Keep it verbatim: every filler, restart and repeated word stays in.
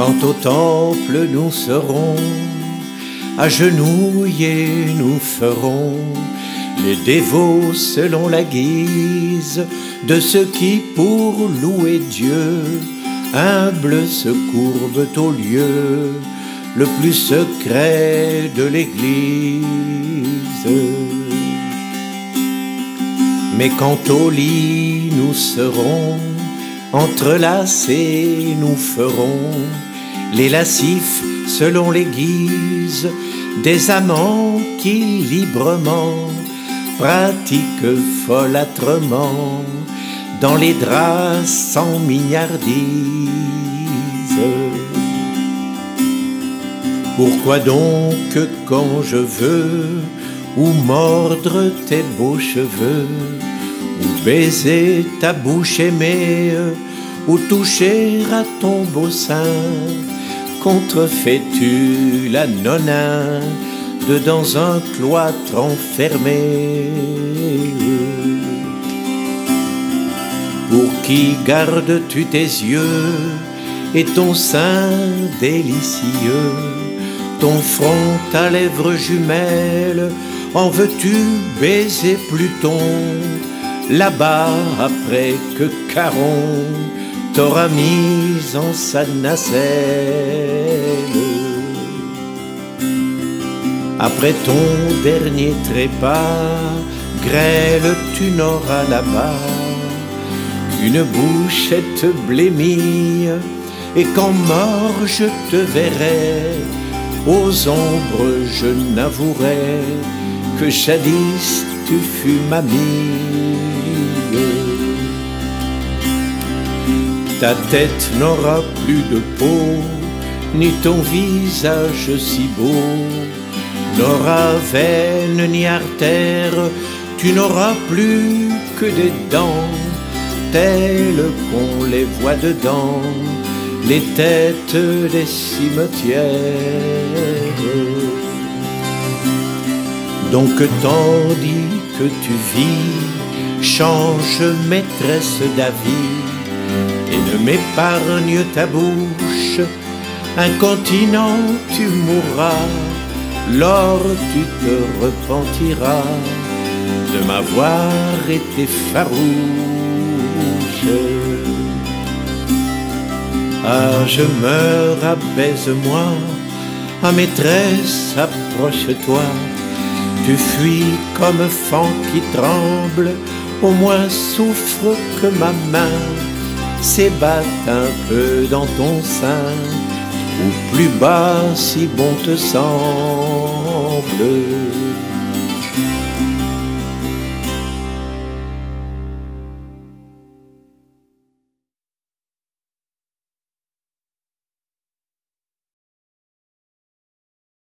Quand au temple nous serons, agenouillés nous ferons les dévots selon la guise de ceux qui, pour louer Dieu, humbles se courbent au lieu le plus secret de l'Église. Mais quand au lit nous serons, entrelacés nous ferons les lascifs selon les guises des amants qui librement pratiquent folâtrement dans les draps sans mignardise. Pourquoi donc quand je veux ou mordre tes beaux cheveux, ou baiser ta bouche aimée, ou toucher à ton beau sein, contrefais-tu la noninde dans un cloître enfermé? Pour qui gardes-tu tes yeux et ton sein délicieux, ton front à lèvres jumelles? En veux-tu baiser Pluton là-bas après que Charon t'aura mise en sa nacelle? Après ton dernier trépas, grêle, tu n'auras là-bas qu'une bouchette blémie, et quand mort je te verrai, aux ombres je n'avouerai que jadis tu fus ma mie. Ta tête n'aura plus de peau, ni ton visage si beau n'aura veine ni artère, tu n'auras plus que des dents telles qu'on les voit dedans les têtes des cimetières. Donc tandis que tu vis, change maîtresse d'avis et ne m'épargne ta bouche. Incontinent tu mourras, lors tu te repentiras de m'avoir été farouche. Ah, je meurs, abaise-moi, ah maîtresse, approche-toi. Tu fuis comme fan qui tremble, au moins souffre que ma main s'ébatte un peu dans ton sein, ou plus bas si bon te semble.